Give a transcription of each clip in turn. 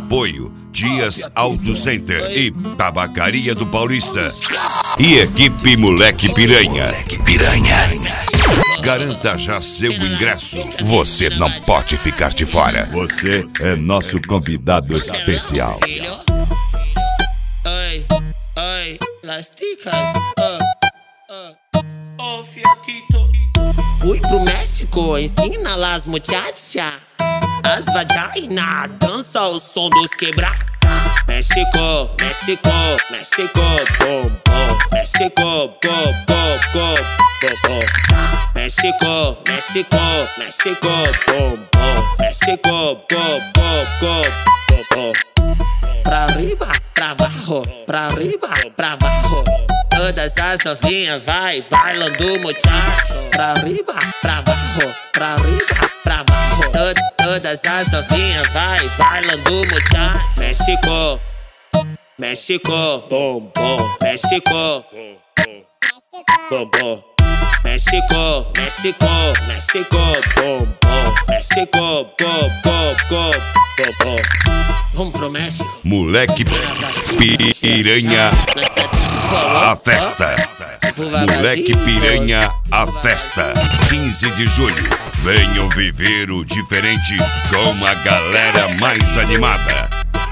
Apoio Dias Auto Center e Tabacaria do Paulista. E equipe Moleque Piranha. Garanta já seu ingresso. Você não pode ficar de fora. Você é nosso convidado especial. Oi, las ticas. Oh, fiatito. Fui pro México, ensina las muchachas. As vagina, dança o som dos quebrar. México, México, México, bom, bom. México, go, go, go, go, go. México, México, México, bom, bom. México, go, go, go, go, go. Pra arriba, pra baixo, pra arriba, pra baixo. Todas as novinhas vai bailando muchacho. Pra arriba, pra baixo, pra arriba, pra baixo. Todas as novinhas vai bailando muchacho. México, México, bom, bom. México, bom, bom. México, México, México, bom, bom. México, go, go, go, go, go. Vamos pro México. Moleque Piranha, a festa. Moleque Piranha, a festa. 15 de julho. Venham viver o diferente com a galera mais animada.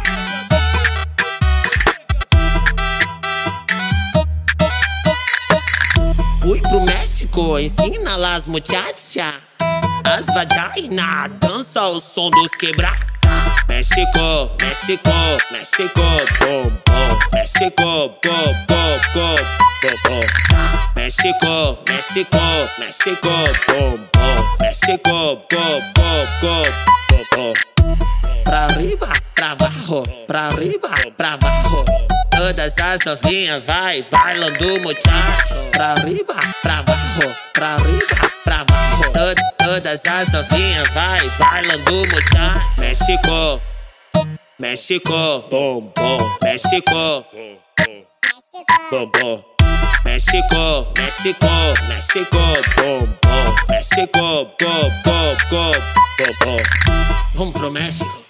Fui pro México, ensina las muchachas. As vagina, dança o som dos quebrar. México, México, México, bom, bom. México, go, go, go, go, go. México, México, México, bom, bom. México, go, go, go, go, go. Pra arriba, pra baixo, pra arriba, pra baixo. Todas as novinhas vai bailando muchacho. Pra arriba, pra baixo, pra arriba, pra baixo. Todas as novinhas vai bailando muchacho. México, México, bom, bom. México, bom, bom. México, México, México, bom, bom. México, go, go, go, go, go. Vamos pro México.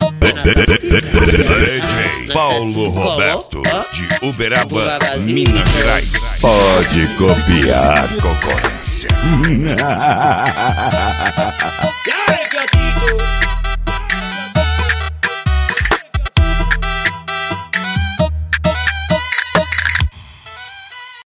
DJ Paulo Roberto, de Uberaba, Minas Gerais. Pode copiar, concorrência.